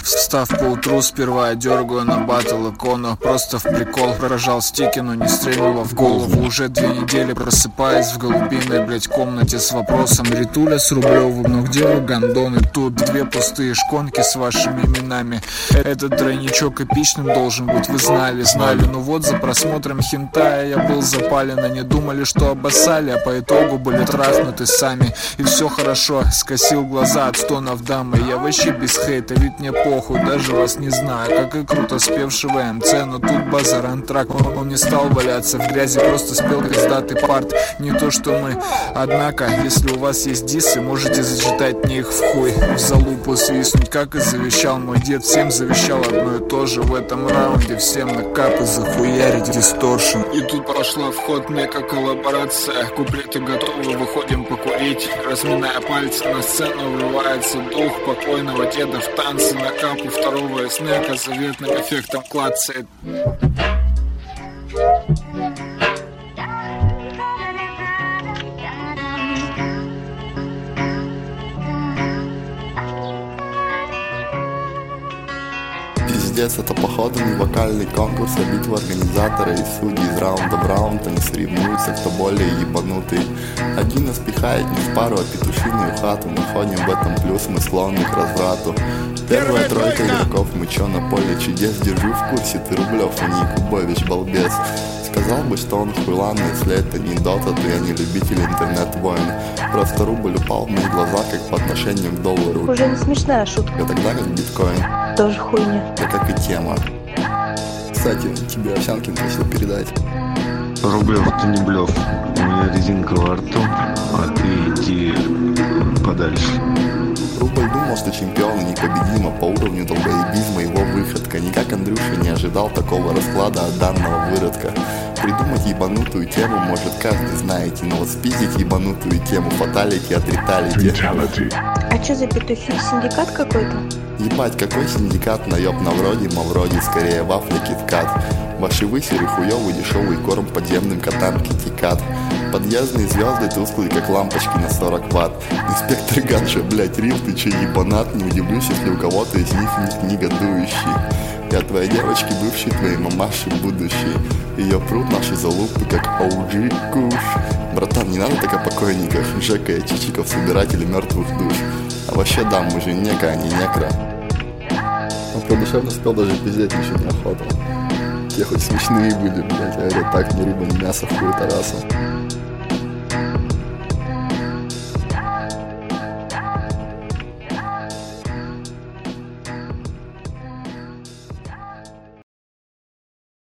Встав поутру, сперва я дергаю на батл икону. Просто в прикол прожал стики, но не стрельнуло в голову. Уже 2 недели просыпаюсь в голубиной, блять, комнате с вопросом: Ритуля с Рублевым, но где вы, гондоны? Тут 2 пустые шконки с вашими именами. Этот тройничок эпичным должен быть, вы знали. Но вот за просмотром хентая я был запален. Они думали, что обоссали, а по итогу были трахнуты сами. И все хорошо, скосил глаза от стонов дамы. Я вообще без хейта, ведь мне похуй, даже вас не знаю. Как и круто спевшего МЦ, но тут базар антрак. Он не стал валяться в грязи, просто спел пиздатый парт. Не то что мы. Однако, если у вас есть дисы, можете зачитать мне их в хуй, в залупу свистнуть, как и завещал мой дед. Всем завещал одно и то же в этом раунде: всем на капы захуярить дисторшн. И тут пошла в ход мега-коллаборация. Куплеты готовы, выходим покурить. Разминая пальцы, на сцену врывается дух покойного деда в танце. На капу второго снека заветным эффектом клацает. Пиздец, это походу не вокальный конкурс, а битва организатора и судей из раунда в раунд. Они соревнуются, кто более ебанутый. Один нас пихает не в пару, а петушиную хату. Находим в этом плюс, мы склонны к разврату. Первая тройка игроков, мы чё на поле чудес. Держу в курсе, ты Рублев, а не Якубович, балбес. Сказал бы, что он хуйлан, если это не дота, то я не любитель интернет-войн. Просто рубль упал в мои глаза, как по отношению к доллару. Уже не смешная шутка. Я тогда как биткоин. Тоже хуйня. Да как и тема. Кстати, тебе Овсянкин просил передать. Рублев, ты не блев. У меня резинка во рту, а ты иди подальше. Рубль думал, что чемпион непобедимо по уровню долбоебизма его выходка. Никак Андрюша не ожидал такого расклада от данного выродка. Придумать ебанутую тему может каждый, знаете, но вот спиздить ебанутую тему фаталити от риталити. А чё за петухи? Синдикат какой-то? Ебать, какой синдикат, наеб на вроде, мавроде, скорее вафли киткат. Ваши высеры хуёвый дешевый корм подземным котам китикат. Подъездные звезды тусклые, как лампочки на 40 ватт. Инспектор Гаджа, блять, Рим, ты че ебанат? Не удивлюсь, если у кого-то из них ник негодующий. Я твоей девочке бывшей, твоей мамаши будущей. Ее прут наши залупы, как OG куш. Братан, не надо так о покойниках. Жека и Чичиков, собиратели мертвых душ. А вообще да, мы же нека, а не некро. Он про душевно спел, даже пиздеть ничего не охота. Те хоть смешные были, блять, а это так, ни рыба, ни мясо в какую-то расу.